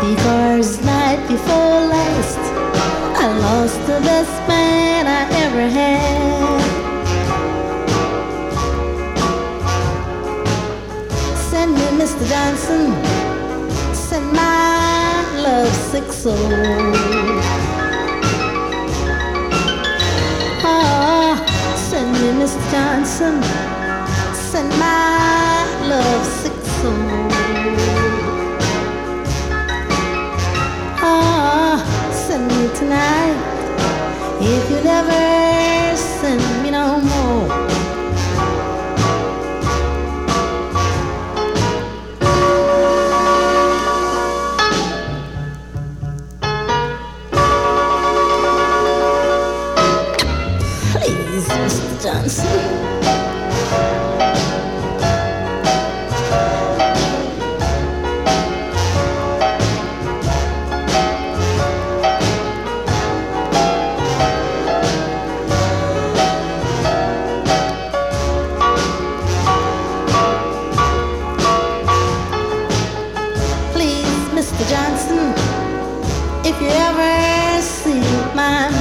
because night before last I lost the best man I ever had. Send me Mr. Johnson, send my love sick soul. Oh, send me Mr. Johnson, send my love sick soul. Oh, send me tonight if you never send me no more. Please, Mr. Johnson. Mr. Johnson, if you ever see my